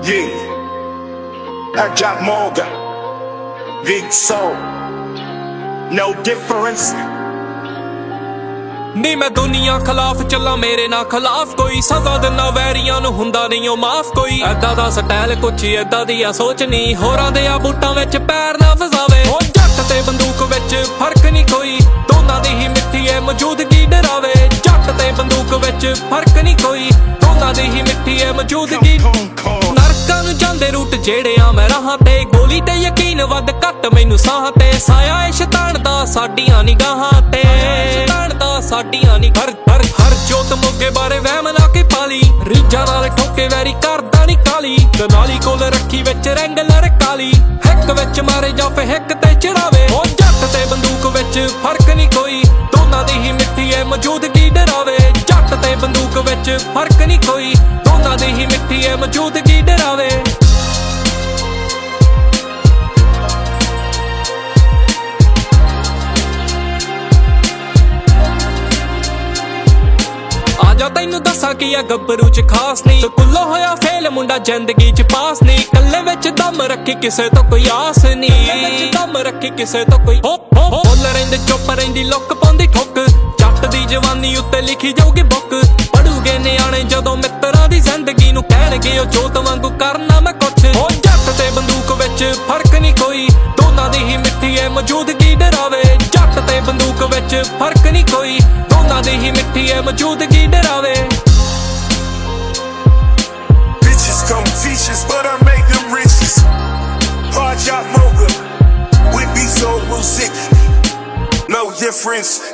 Yeah, I got Morgan, Big Soul, no difference. ਨੀ ਮੈਂ ਦੁਨੀਆ ਖਿਲਾਫ ਚੱਲਾਂ ਮੇਰੇ ਨਾਲ ਖਿਲਾਫ ਕੋਈ ਸਜ਼ਾ ਦਿੰਦਾ ਵੈਰੀਆਂ ਨੂੰ ਹੁੰਦਾ ਨਹੀਂ ਉਹ ਮਾਫ ਕੋਈ ਐਦਾਂ ਦਾ ਸਟਾਈਲ ਕੁਛ ਐਦਾਂ ਦੀ ਆ ਸੋਚ ਨਹੀਂ ਹੋਰਾਂ ਦੇ ਆ ਬੂਟਾਂ ਵਿੱਚ ਪੈਰ ਨਾ ਫਸਾਵੇ ਉਹ ਜੱਟ ਤੇ ਬੰਦੂਕ ਵਿੱਚ ਫਰਕ ਨਹੀਂ ਕੋਈ ਦੋਨਾਂ ਦੀ ਹੀ ਮਿੱਠੀ ਐ ਮੌਜੂਦਗੀ ਡਰਾਵੇ ਜੱਟ ਤੇ ਬੰਦੂਕ ਵਿੱਚ ਫਰਕ ਨਹੀਂ ਕੋਈ ਦੋਨਾਂ ਦੀ ਹੀ ਮਿੱਠੀ ਐ ਮੌਜੂਦਗੀ ਨਰਕਾਂ ਨੂੰ ਜਾਂਦੇ ਰੂਟ ਜਿਹੜੇ ਆ ਮੈਂ ਰਾਹਾਂ ਤੇ ਗੋਲੀ ਤੇ ਯਕੀਨ ਵੱਧ ਘੱਟ ਮੈਨੂੰ ਸਾਹ ਤੇ ਸਾਇਆ ਏ ਸ਼ੈਤਾਨ ਦਾ ਸਾਡੀਆਂ ਨਿਗਾਹਾਂ ਤੇ ਸਾਡੀਆਂ ਨੀ ਹਰ ਜੋਤ ਮੋਗੇ ਬਾਰੇ ਵਹਿਮ ਲਾ ਕੇ ਪਾਲੀ ਰੀਜਾਂ ਨਾਲ ਠੋਕੇ ਵੈਰੀ ਕਰਦਾ ਨੀ ਕਾਲੀ ਕਨਾਲੀ ਕੋਲ ਰੱਖੀ ਵਿੱਚ ਰੈਂਗਲਰ ਕਾਲੀ ਹਿੱਕ ਵਿੱਚ ਮਾਰੇ ਜਾਂ ਫੇ ਹਿੱਕ ਤੇ ਚੜਾਵੇ ਉਹ ਜੱਟ ਤੇ ਬੰਦੂਕ ਵਿੱਚ ਫਰਕ ਨੀ ਕੋਈ ਦੋਨਾਂ ਦੀ ਹੀ ਮਿੱਠੀ ਐ ਮੌਜੂਦਗੀ ਡਰਾਵੇ ਜੱਟ ਤੇ ਬੰਦੂਕ ਵਿੱਚ ਫਰਕ ਨੀ ਕੋਈ ਦੋਨਾਂ ਦੀ ਹੀ ਮਿੱਠੀ ਐ ਮੌਜੂਦਗੀ ਡਰਾਵੇ ਤੈਨੂੰ ਦੱਸਾਂ ਕੀ ਆ ਗੱਭਰੂ ਚ ਖਾਸ ਨਹੀਂ ਸਕੂਲੋਂ ਹੋਇਆ ਫੇਲ ਮੁੰਡਾ ਜ਼ਿੰਦਗੀ ਚ ਪਾਸ ਨਹੀਂ ਕੱਲੇ ਵਿੱਚ ਦਮ ਰੱਖੀ ਕਿਸੇ ਤੋਂ ਕੋਈ ਆਸ ਨਹੀਂ ਦਮ ਰੱਖੀ ਕਿਸੇ ਤੋਂ ਕੋਈ ਬੋਲ ਰਹਿੰਦੇ ਚੁੱਪ ਰਹਿੰਦੀ ਲੁੱਕ ਪਾਉਂਦੀ ਠੁੱਕ ਜੱਟ ਦੀ ਜਵਾਨੀ ਉੱਤੇ ਲਿਖੀ ਜਾਊਗੀ ਬੁੱਕ ਪੜੂਗੇ ਨਿਆਣੇ ਜਦੋਂ ਮਿੱਤਰਾਂ ਦੀ ਜ਼ਿੰਦਗੀ ਨੂੰ ਕਹਿਣਗੇ ਉਹ ਜੋਤ ਵਾਂਗੂ ਕਰਨਾ ਮੈਂ ਕੁਛ ਉਹ ਜੱਟ ਤੇ ਬੰਦੂਕ ਵਿੱਚ ਫਰਕ ਨਹੀਂ ਕੋਈ ਦੋਨਾਂ ਦੀ ਹੀ ਮਿੱਠੀ ਐ ਮੌਜੂਦਗੀ ਡਰਾਵੇ ਜੱਟ ਤੇ ਬੰਦੂਕ ਵਿੱਚ ਫਰਕ ਨਹੀਂ ਕੋਈ ਦੋਨਾਂ ਦੀ ਹੀ ਮਿੱਠੀ ਐ ਮੌਜੂਦਗੀ ਡਰਾਵੇ Bitches come teachers, but I make them riches. Hard job mocha with beats on music, no difference.